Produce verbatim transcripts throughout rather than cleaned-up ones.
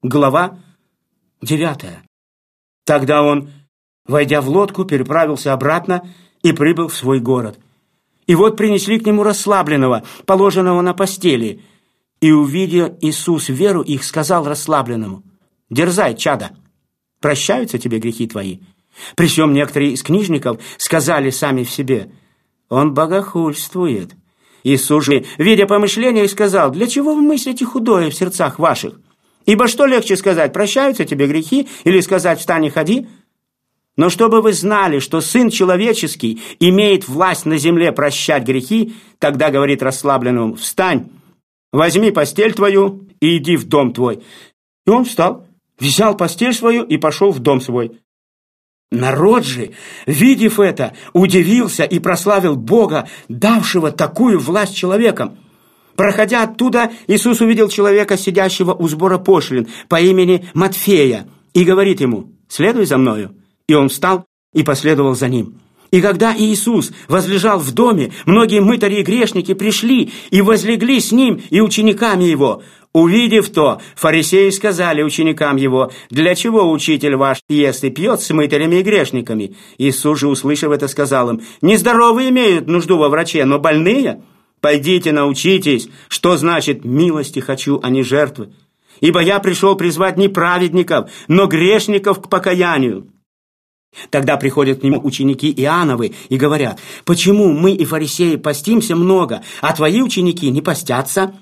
Глава девятая. Тогда он, войдя в лодку, переправился обратно и прибыл в свой город. И вот принесли к нему расслабленного, положенного на постели. И, увидя Иисус веру их, сказал расслабленному: «Дерзай, чадо, прощаются тебе грехи твои». При сём некоторые из книжников сказали сами в себе: «Он богохульствует». Иисус же, видя помышления, сказал: «Для чего вы мыслите худое в сердцах ваших? Ибо что легче сказать: прощаются тебе грехи, или сказать: встань и ходи? Но чтобы вы знали, что Сын Человеческий имеет власть на земле прощать грехи, тогда говорит расслабленному: встань, возьми постель твою и иди в дом твой». И он встал, взял постель свою и пошел в дом свой. Народ же, видев это, удивился и прославил Бога, давшего такую власть человекам. Проходя оттуда, Иисус увидел человека, сидящего у сбора пошлин, по имени Матфея, и говорит ему: «Следуй за мною». И он встал и последовал за ним. И когда Иисус возлежал в доме, многие мытари и грешники пришли и возлегли с ним и учениками его. Увидев то, фарисеи сказали ученикам его: «Для чего учитель ваш ест и пьет с мытарями и грешниками?» Иисус же, услышав это, сказал им: «Нездоровые имеют нужду во враче, но больные? Пойдите, научитесь, что значит милости хочу, а не жертвы. Ибо я пришел призвать не праведников, но грешников к покаянию». Тогда приходят к нему ученики Иоанновы и говорят: «Почему мы и фарисеи постимся много, а твои ученики не постятся?»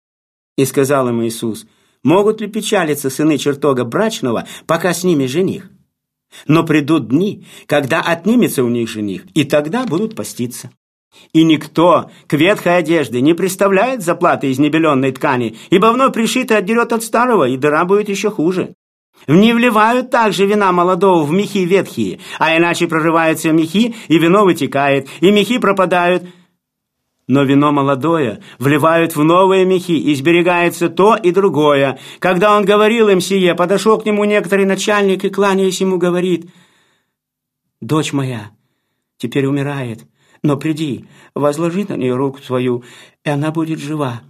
И сказал им Иисус: «Могут ли печалиться сыны чертога брачного, пока с ними жених? Но придут дни, когда отнимется у них жених, и тогда будут поститься. И никто к ветхой одежде не приставляет заплаты из небеленной ткани, ибо вновь пришитый отдерет от старого, и дыра будет еще хуже. Не вливают также вина молодого в мехи ветхие, а иначе прорываются мехи, и вино вытекает, и мехи пропадают. Но вино молодое вливают в новые мехи, и сберегается то и другое». Когда он говорил им сие, подошел к нему некоторый начальник и, кланяясь ему, говорит: «Дочь моя теперь умирает, но приди, возложи на нее руку свою, и она будет жива».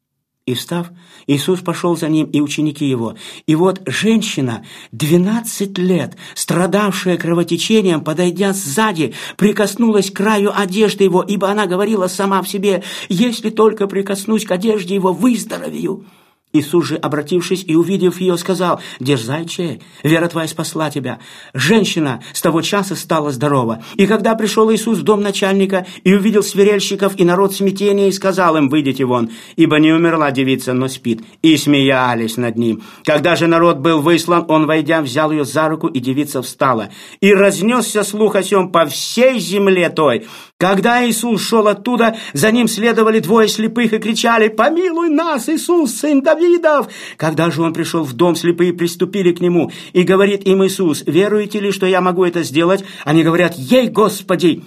И встав, Иисус пошел за ним и ученики его. И вот женщина, двенадцать лет, страдавшая кровотечением, подойдя сзади, прикоснулась к краю одежды его, ибо она говорила сама в себе: «Если только прикоснусь к одежде его, выздоровею». Иисус же, обратившись и увидев ее, сказал: «Дерзай, чей, вера твоя спасла тебя». Женщина с того часа стала здорова. И когда пришел Иисус в дом начальника и увидел свирельщиков и народ смятения, и сказал им: «Выйдите вон, ибо не умерла девица, но спит». И смеялись над ним. Когда же народ был выслан, он, войдя, взял ее за руку, и девица встала. И разнесся слух о сем по всей земле той. Когда Иисус шел оттуда, за ним следовали двое слепых и кричали: «Помилуй нас, Иисус, сын Давидов!» Когда же он пришел в дом, слепые приступили к нему, и говорит им Иисус: «Веруете ли, что я могу это сделать?» Они говорят: «Ей, Господи!»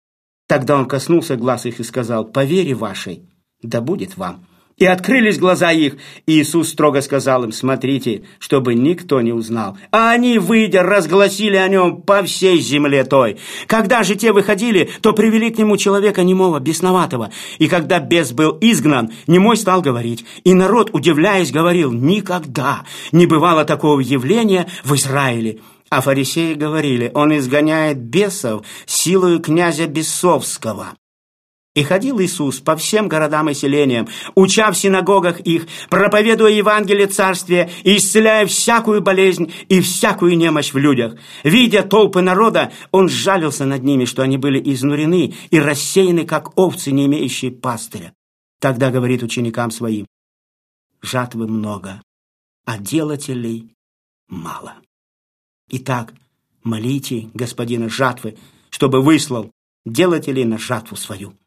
Тогда он коснулся глаз их и сказал: «По вере вашей да будет вам». И открылись глаза их, и Иисус строго сказал им: «Смотрите, чтобы никто не узнал». А они, выйдя, разгласили о нем по всей земле той. Когда же те выходили, то привели к нему человека немого, бесноватого. И когда бес был изгнан, немой стал говорить. И народ, удивляясь, говорил: «Никогда не бывало такого явления в Израиле». А фарисеи говорили: «Он изгоняет бесов силою князя бесовского». И ходил Иисус по всем городам и селениям, уча в синагогах их, проповедуя Евангелие Царствия и исцеляя всякую болезнь и всякую немощь в людях. Видя толпы народа, он сжалился над ними, что они были изнурены и рассеяны, как овцы, не имеющие пастыря. Тогда говорит ученикам своим: «Жатвы много, а делателей мало. Итак, молите Господина жатвы, чтобы выслал делателей на жатву свою».